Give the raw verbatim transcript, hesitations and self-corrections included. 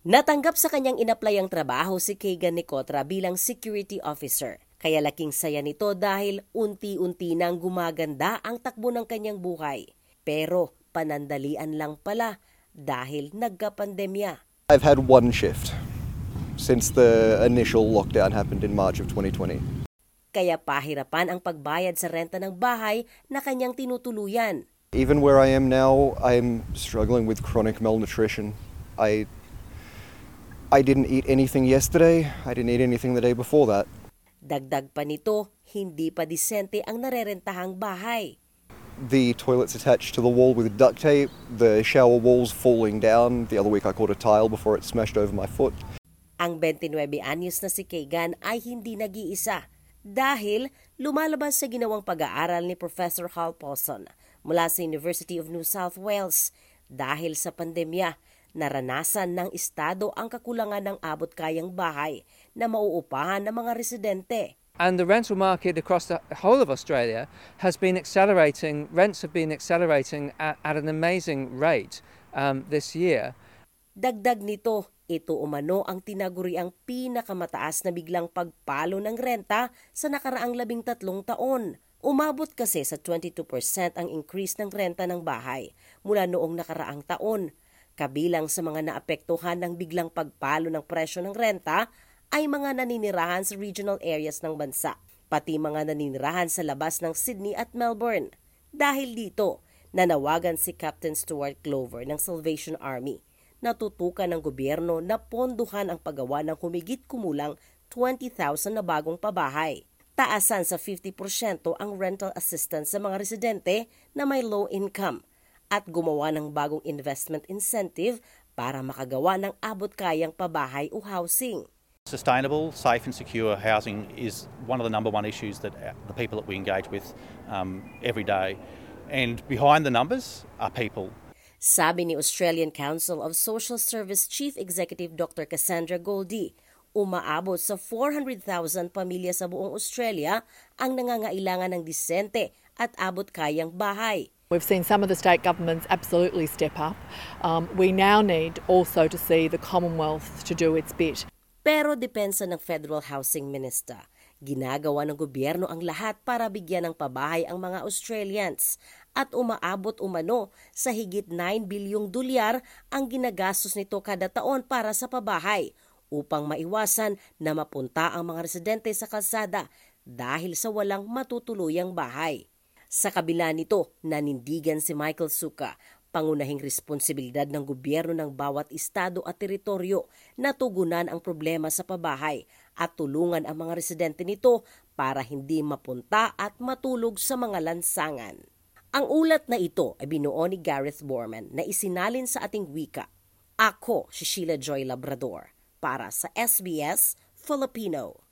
Natanggap sa kanyang inaplayang trabaho si Keegan Nicotra bilang security officer. Kaya laking saya nito dahil unti-unti nang gumaganda ang takbo ng kanyang buhay. Pero panandalian lang pala dahil nagkapandemya. I've had one shift since the initial lockdown happened in March of twenty twenty. Kaya pahirapan ang pagbayad sa renta ng bahay na kanyang tinutuluyan. Even where I am now, I'm struggling with chronic malnutrition. I I didn't eat anything yesterday. I didn't eat anything the day before that. Dagdag pa nito, hindi pa disente ang narerentahang bahay. The toilet's attached to the wall with duct tape. The shower wall's falling down. The other week I caught a tile before it smashed over my foot. Ang twenty-nine anyos na si Keegan ay hindi nag-iisa dahil lumalabas sa ginawang pag-aaral ni Professor Hal Paulson mula sa University of New South Wales. Dahil sa pandemya, naranasan ng estado ang kakulangan ng abot-kayang bahay na mauupahan ng mga residente. And the rental market across the whole of Australia has been accelerating. Rents have been accelerating at, at an amazing rate um, this year. Dagdag nito, ito umano ang tinaguriang pinakamataas na biglang pagpalo ng renta sa nakaraang labing tatlong taon. Umabot kasi sa twenty-two percent ang increase ng renta ng bahay mula noong nakaraang taon. Kabilang sa mga naapektuhan ng biglang pagpalo ng presyo ng renta ay mga naninirahan sa regional areas ng bansa, pati mga naninirahan sa labas ng Sydney at Melbourne. Dahil dito, nanawagan si Captain Stuart Glover ng Salvation Army na tutukan ng gobyerno na ponduhan ang paggawa ng humigit kumulang twenty thousand na bagong pabahay. Taasan sa fifty percent ang rental assistance sa mga residente na may low income at gumawa ng bagong investment incentive para makagawa ng abot-kayang pabahay o housing. Sustainable, safe and secure housing is one of the number one issues that the people that we engage with um, every day. And behind the numbers are people. Sabi ni Australian Council of Social Service Chief Executive Doctor Cassandra Goldie, umaabot sa four hundred thousand pamilya sa buong Australia ang nangangailangan ng disente at abot-kayang bahay. We've seen some of the state governments absolutely step up. Um, we now need also to see the Commonwealth to do its bit. Pero depensa ng Federal Housing Minister, ginagawa ng gobyerno ang lahat para bigyan ng pabahay ang mga Australians at umaabot umano sa higit nine bilyong dolyar ang ginagastos nito kada taon para sa pabahay upang maiwasan na mapunta ang mga residente sa kalsada dahil sa walang matutuluyang bahay. Sa kabila nito, nanindigan si Michael Suka, pangunahing responsibilidad ng gobyerno ng bawat estado at teritoryo na tugunan ang problema sa pabahay at tulungan ang mga residente nito para hindi mapunta at matulog sa mga lansangan. Ang ulat na ito ay binuo ni Gareth Borman na isinalin sa ating wika. Ako si Sheila Joy Labrador para sa S B S Filipino.